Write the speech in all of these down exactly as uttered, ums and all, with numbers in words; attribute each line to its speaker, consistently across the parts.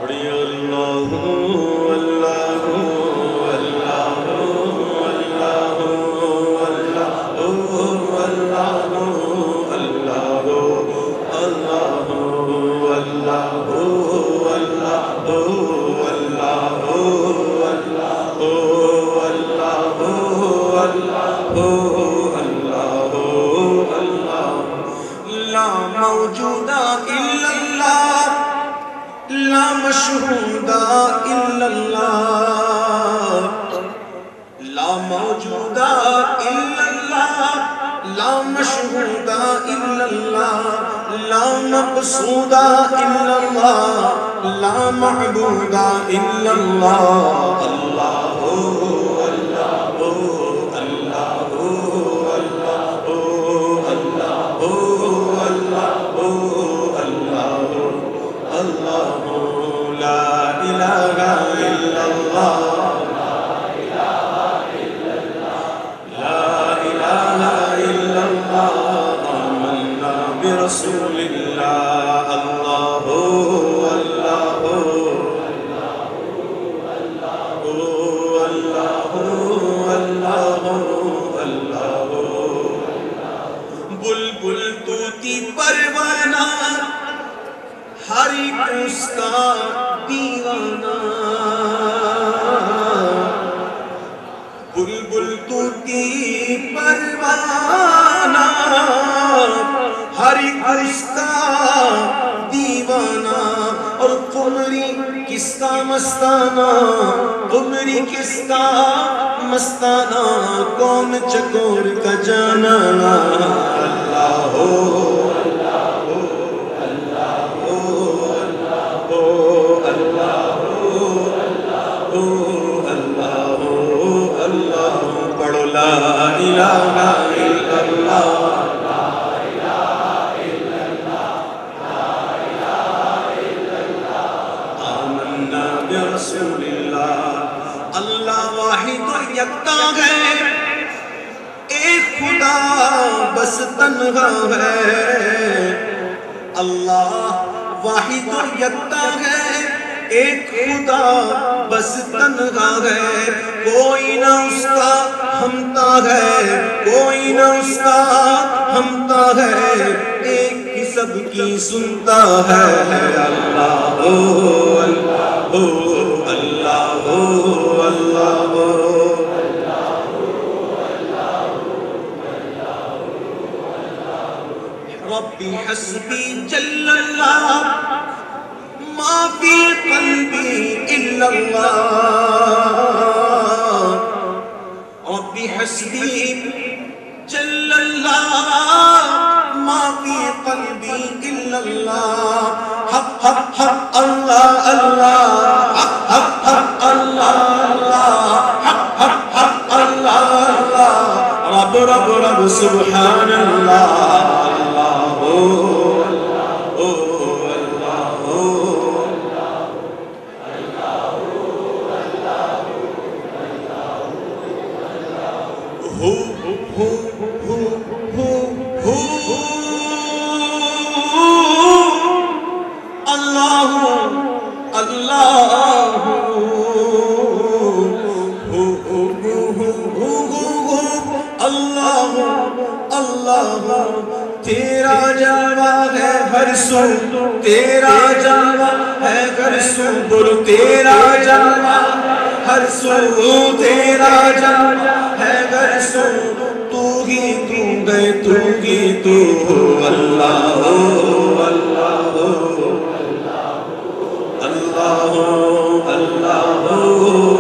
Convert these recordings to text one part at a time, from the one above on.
Speaker 1: پڑھی اللہ اللہ اللہ اللہ اللہ اللہ اللہ اللہ لا موجود الا اللہ لا مشہود الا اللہ لا موجود الا اللہ لا مشہود الا اللہ لا مقصود الا اللہ لا معبود الا اللہ اللہ اللہ اللہ اللہ لا الہ الا اللہ لا الہ الا اللہ آمنا برسول اللہ اللہ اللہ اللہ اللہ بلبل طوطی پروانہ ہر ایک اس کا دیوانہ بلبل طوطی پروانہ ہر ایک اس کا دیوانہ اور قمری کس کا مستانہ قمری کس کا مستانہ کون چکور کا جانا اللہ ہو پڑھو لا الہ الا اللہ آمنا برسول اللہ اللہ واحد یکتا ہے ایک خدا بس تنہا ہے اللہ واحد یکتا ہے ایک خدا بس تنہا ہے کوئی نہ اس کا ہمتا ہے کوئی نہ اس کا ہمتا ہے ایک ہی سب کی سنتا ہے اللہ ہو اللہ ہو اللہ ہو اللہ ہو ربی حسبی جل اللہ ما فی قلبی الا اللہ ربی حسبی جل اللہ ما فی قلبی الا اللہ حق حق حق اللہ اللہ حق حق حق اللہ اللہ حق حق حق اللہ اللہ رب رب رب سبحان اللہ اللہ ہو تیرا جلوہ ہے ہر سو تیرا جلوہ ہے ہر سو بولو تیرا جلوہ ہر سو تیرا جلوہ ہے ہر سو تو ہی تو گئے تو ہی تو اللہ ہو اللہ ہو اللہ ہو اللہ ہو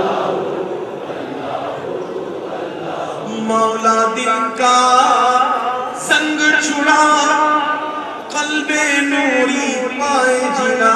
Speaker 1: مولا دل کا سنگ چھڑا قلب نوری پائے جنا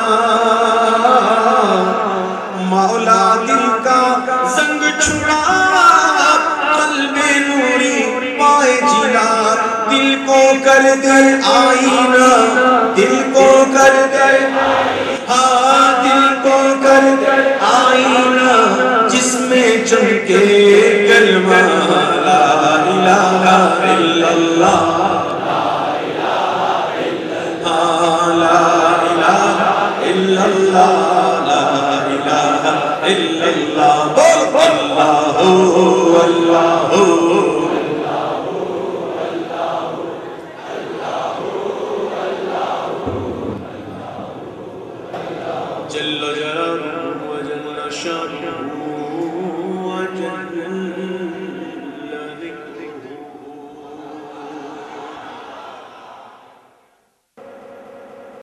Speaker 1: مولا دل کا سنگ چھڑا قلب نوری پائے جنا دل کو کر دے آئینہ دل کو کر دے ہاں دل کو کر دے آئینہ جس میں چمکے کلمہ لا الہ الا اللہ لا الہ الا اللہ لا الہ الا اللہ بول اللہ اللہ جل